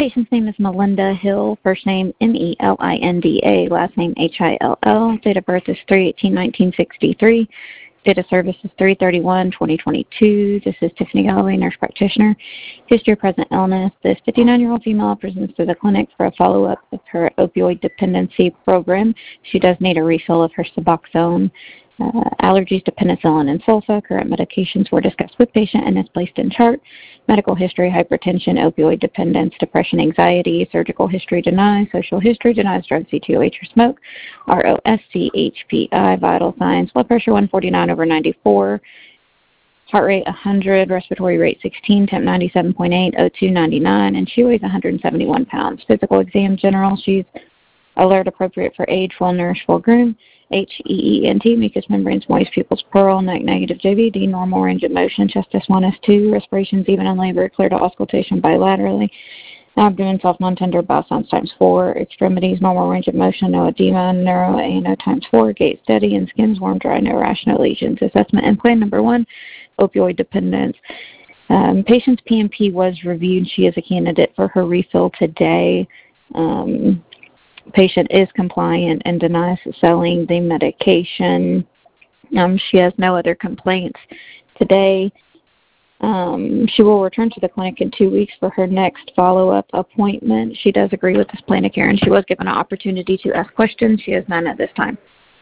Patient's name is Melinda Hill, first name Melinda, last name Hill. Date of birth is 3/18/1963. Date of service is 3/31/2022. This is Tiffany Galloway, nurse practitioner. History of present illness. This 59-year-old female presents to the clinic for a follow-up of her opioid dependency program. She does need a refill of her Suboxone. Allergies to penicillin and sulfa. Current medications were discussed with patient and is placed in chart. Medical history, hypertension, opioid dependence, depression, anxiety. Surgical history denies. Social history denies drugs, CTOH, or smoke. ROSC, HPI, vital signs. Blood pressure 149/94. Heart rate 100. Respiratory rate 16. Temp 97.8. O2 99. And she weighs 171 pounds. Physical exam general. She's alert, appropriate for age, full nourish, full groom. HEENT, mucous membranes, moist, pupils pearl, neck negative, JVD, normal range of motion, chest S1, S2, respirations even in labor, clear to auscultation bilaterally, abdomen soft, non-tender, bowel sounds ×4, extremities, normal range of motion, no edema, neuro ANO ×4, gait steady, and skin's warm, dry, no rash, no lesions. Assessment and plan number 1, opioid dependence. Patient's PMP was reviewed. She is a candidate for her refill today. Patient is compliant and denies selling the medication. She has no other complaints today. She will return to the clinic in 2 weeks for her next follow-up appointment. She does agree with this plan of care, and she was given an opportunity to ask questions. She has none at this time.